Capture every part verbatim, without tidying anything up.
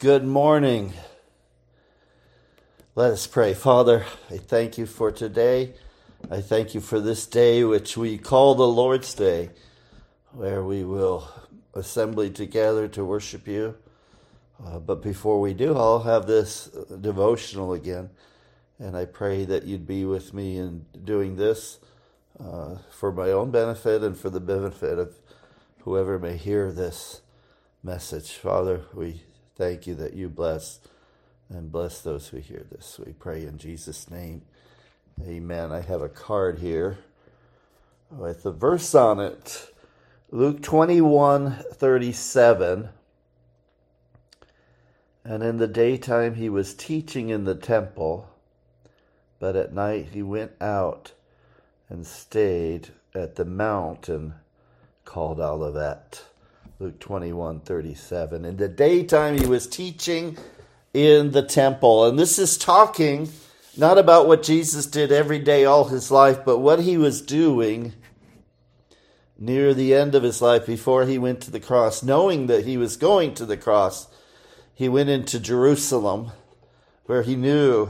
Good morning. Let us pray. Father, I thank you for today. I thank you for this day which we call the Lord's Day, where we will assemble together to worship you. Uh, but before we do, I'll have this devotional again, and I pray that you'd be with me in doing this uh, for my own benefit and for the benefit of whoever may hear this message. Father, we thank you that you bless and bless those who hear this. We pray in Jesus' name. Amen. I have a card here with a verse on it. Luke twenty-one thirty-seven. And in the daytime he was teaching in the temple, but at night he went out and stayed at the mountain called Olivet. Luke twenty-one thirty-seven. In the daytime he was teaching in the temple. And this is talking not about what Jesus did every day all his life, but what he was doing near the end of his life before he went to the cross. Knowing that he was going to the cross, he went into Jerusalem, where he knew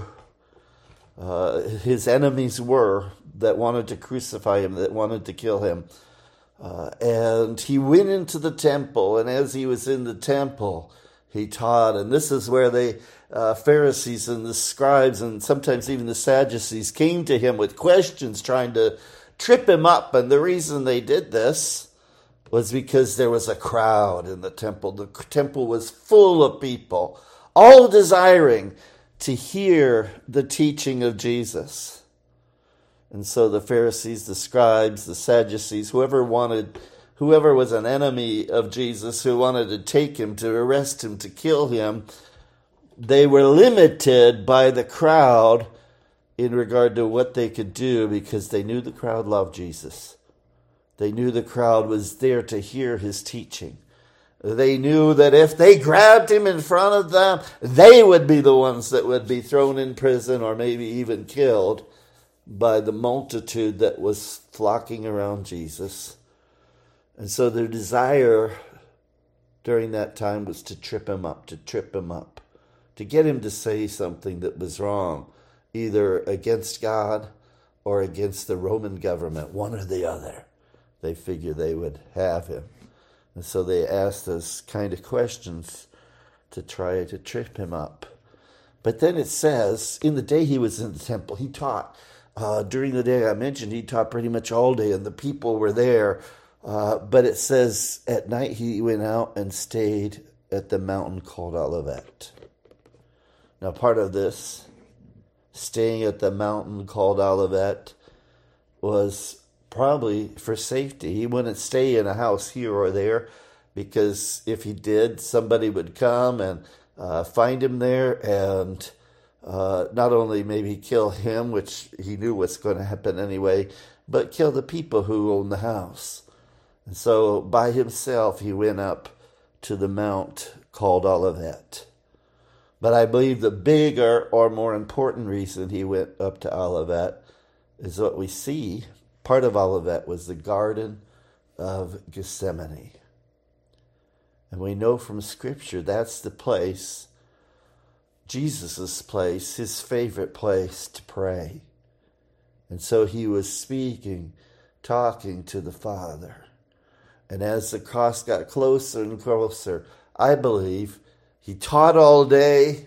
uh, his enemies were that wanted to crucify him, that wanted to kill him. Uh, and he went into the temple, and as he was in the temple, he taught. And this is where the uh, Pharisees and the scribes and sometimes even the Sadducees came to him with questions, trying to trip him up. And the reason they did this was because there was a crowd in the temple. The temple was full of people, all desiring to hear the teaching of Jesus. And so the Pharisees, the scribes, the Sadducees, whoever wanted, whoever was an enemy of Jesus, who wanted to take him, to arrest him, to kill him, they were limited by the crowd in regard to what they could do, because they knew the crowd loved Jesus. They knew the crowd was there to hear his teaching. They knew that if they grabbed him in front of them, they would be the ones that would be thrown in prison or maybe even killed by the multitude that was flocking around Jesus. And so their desire during that time was to trip him up, to trip him up, to get him to say something that was wrong, either against God or against the Roman government, one or the other. They figured they would have him. And so they asked us kind of questions to try to trip him up. But then it says, in the day he was in the temple, he taught. Uh, during the day I mentioned, he taught pretty much all day, and the people were there. Uh, but it says at night he went out and stayed at the mountain called Olivet. Now part of this, staying at the mountain called Olivet, was probably for safety. He wouldn't stay in a house here or there, because if he did, somebody would come and uh, find him there and uh, not only maybe kill him, which he knew was going to happen anyway, but kill the people who owned the house. And so by himself he went up to the mount called Olivet. But I believe the bigger or more important reason he went up to Olivet is what we see. Part of Olivet was the Garden of Gethsemane. And we know from Scripture that's the place, Jesus' place, his favorite place to pray. And so he was speaking, talking to the Father. And as the cross got closer and closer, I believe he taught all day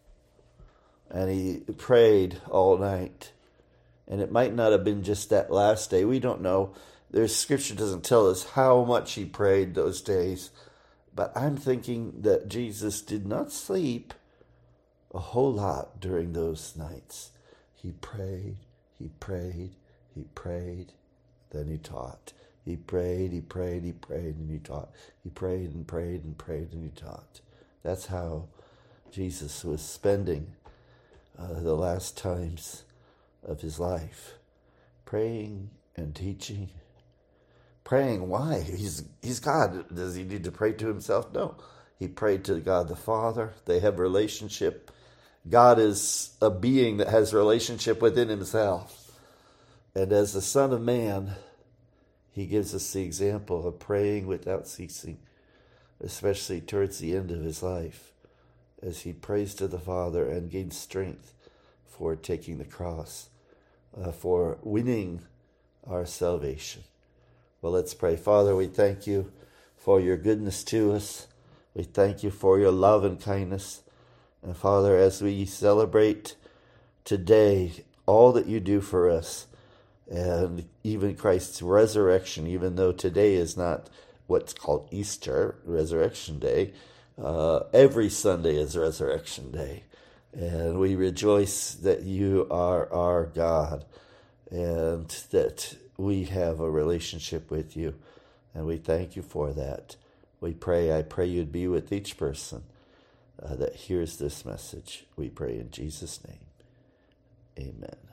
and he prayed all night. And it might not have been just that last day. We don't know. There's Scripture doesn't tell us how much he prayed those days. But I'm thinking that Jesus did not sleep a whole lot during those nights. He prayed, he prayed, he prayed, then he taught. He prayed, he prayed, he prayed, and he taught. He prayed and prayed and prayed and he taught. That's how Jesus was spending uh, the last times of his life. Praying and teaching. Praying, why? He's, he's God. Does he need to pray to himself? No. He prayed to God the Father. They have relationship. God is a being that has relationship within himself. And as the Son of Man, he gives us the example of praying without ceasing, especially towards the end of his life. as he prays to the Father and gains strength for taking the cross, uh, for winning our salvation. Well, let's pray. Father, we thank you for your goodness to us. We thank you for your love and kindness. And Father, as we celebrate today all that you do for us, and even Christ's resurrection, even though today is not what's called Easter, Resurrection Day, uh, every Sunday is Resurrection Day. And we rejoice that you are our God and that we have a relationship with you. And we thank you for that. We pray, I pray you'd be with each person uh, that hears this message. We pray in Jesus' name. Amen.